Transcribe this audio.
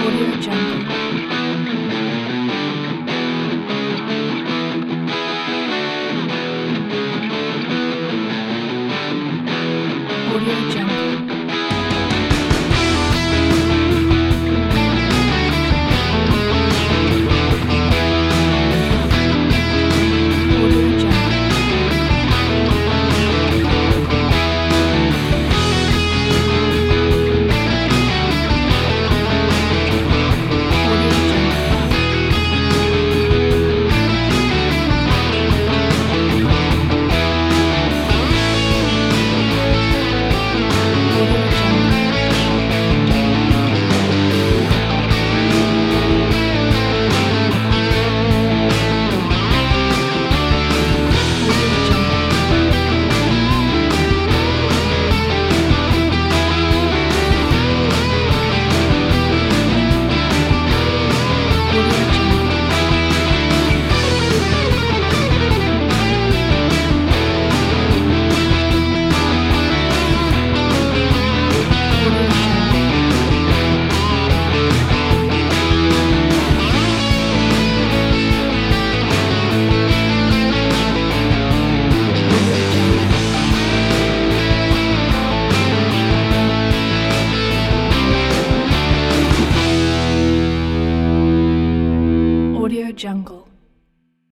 Audio Jungle. Audio Jungle. Audio Jungle. Audio Jungle. Audio Jungle. Audio Jungle. Audio Jungle. Audio Jungle. Audio Jungle.